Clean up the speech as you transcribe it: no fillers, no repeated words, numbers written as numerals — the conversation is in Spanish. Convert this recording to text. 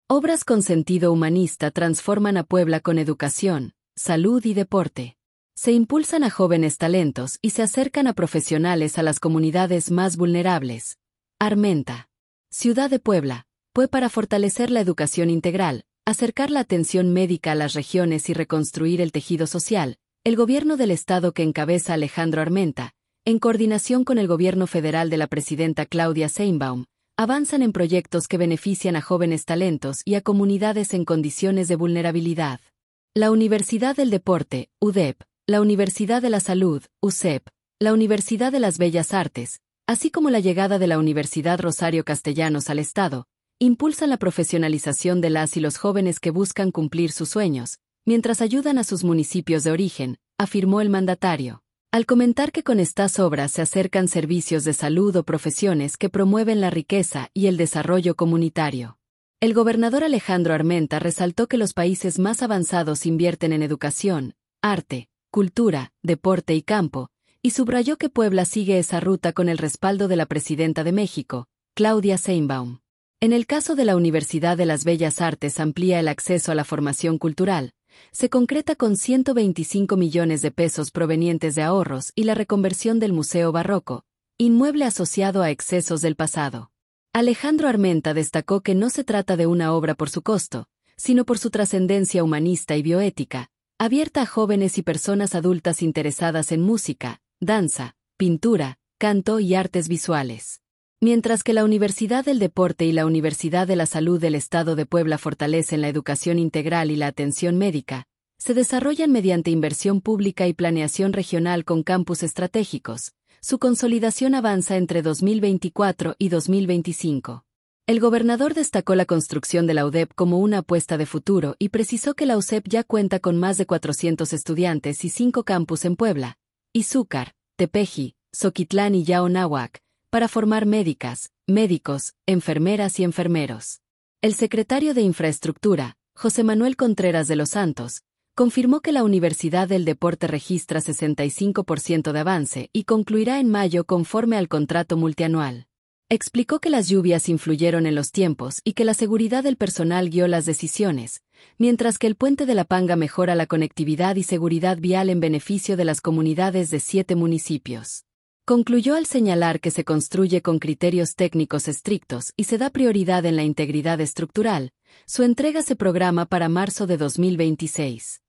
Obras con sentido humanista transforman a Puebla con educación, salud y deporte. Se impulsan a jóvenes talentos y se acercan a profesionales a las comunidades más vulnerables. Armenta. Ciudad de Puebla, para fortalecer la educación integral, acercar la atención médica a las regiones y reconstruir el tejido social, el gobierno del estado que encabeza Alejandro Armenta, en coordinación con el gobierno federal de la presidenta Claudia Sheinbaum, avanzan en proyectos que benefician a jóvenes talentos y a comunidades en condiciones de vulnerabilidad. La Universidad del Deporte, UDEP, la Universidad de la Salud, UCEP, la Universidad de las Bellas Artes, así como la llegada de la Universidad Rosario Castellanos al Estado, impulsan la profesionalización de las y los jóvenes que buscan cumplir sus sueños, mientras ayudan a sus municipios de origen, afirmó el mandatario, al comentar que con estas obras se acercan servicios de salud o profesiones que promueven la riqueza y el desarrollo comunitario. El gobernador Alejandro Armenta resaltó que los países más avanzados invierten en educación, arte, cultura, deporte y campo, y subrayó que Puebla sigue esa ruta con el respaldo de la presidenta de México, Claudia Sheinbaum. En el caso de la Universidad de las Bellas Artes amplía el acceso a la formación cultural, se concreta con 125 millones de pesos provenientes de ahorros y la reconversión del Museo Barroco, inmueble asociado a excesos del pasado. Alejandro Armenta destacó que no se trata de una obra por su costo, sino por su trascendencia humanista y bioética, abierta a jóvenes y personas adultas interesadas en música, danza, pintura, canto y artes visuales. Mientras que la Universidad del Deporte y la Universidad de la Salud del Estado de Puebla fortalecen la educación integral y la atención médica, se desarrollan mediante inversión pública y planeación regional con campus estratégicos. Su consolidación avanza entre 2024 y 2025. El gobernador destacó la construcción de la UDEP como una apuesta de futuro y precisó que la UCEP ya cuenta con más de 400 estudiantes y 5 campus en Puebla, Izúcar, Tepeji, Zoquitlán y Yaonáhuac, para formar médicas, médicos, enfermeras y enfermeros. El secretario de Infraestructura, José Manuel Contreras de los Santos, confirmó que la Universidad del Deporte registra 65% de avance y concluirá en mayo conforme al contrato multianual. Explicó que las lluvias influyeron en los tiempos y que la seguridad del personal guió las decisiones, mientras que el puente de la Panga mejora la conectividad y seguridad vial en beneficio de las comunidades de 7 municipios. Concluyó al señalar que se construye con criterios técnicos estrictos y se da prioridad en la integridad estructural. Su entrega se programa para marzo de 2026.